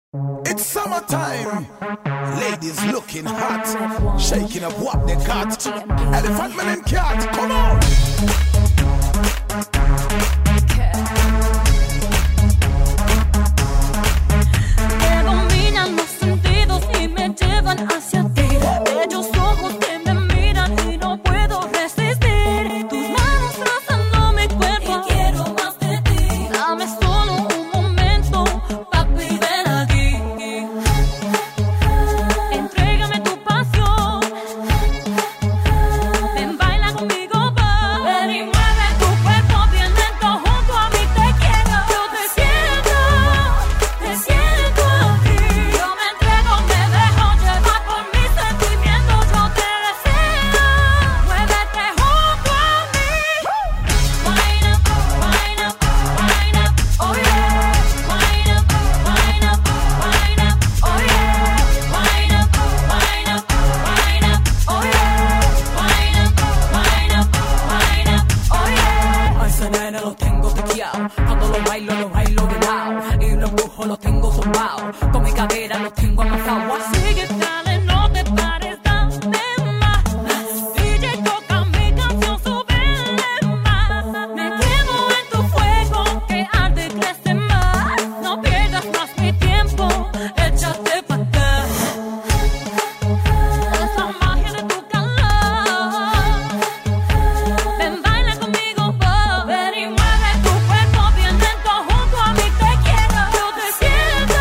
It's summertime. Ladies looking hot, shaking up what they got. Elephant man and cat, come on. Me dominan los sentidos y me llevan hacia ti. Bellos ojos que me miran y no puedo resistir. Tus manos rozando mi cuerpo y quiero más de ti. Dame solo un momento, papi, ven aquí. Entrégame tu pasión. Ven, baila conmigo, va. Ven y mueve tu cuerpo bien lento junto a mí, te quiero. Yo te siento aquí. Yo me entrego, me dejo llevar por mis sentimientos. Yo te deseo. Muévete junto a mí. Wind up, wind up, wind up, oh yeah. Wind up, wind up, wind up, oh yeah. Wind up, wind up, wind up, oh yeah. Wind up, wind up, wind up, oh yeah. A ese nene lo tengo tequeado. Cuando lo bailo de lado. Y los ojos los tengo zumbados. Con mi cadera los tengo amasados. Sigue, dale, no te pares, dame más. DJ, toca mi canción, súbele más. Me quemo en tu fuego, que arde y crece más. No pierdas más mi tiempo, échate pa' acá. Es la magia de tu calor. Ven, baila conmigo, va. Ven y mueve tu cuerpo bien lento junto a mí, te quiero. Yo te siento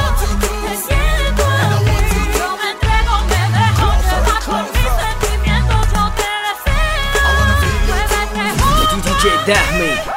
aquí. Yo me entrego, me dejo llevar por mis sentimientos. Yo te deseo. Muévete junto DJ Dahme.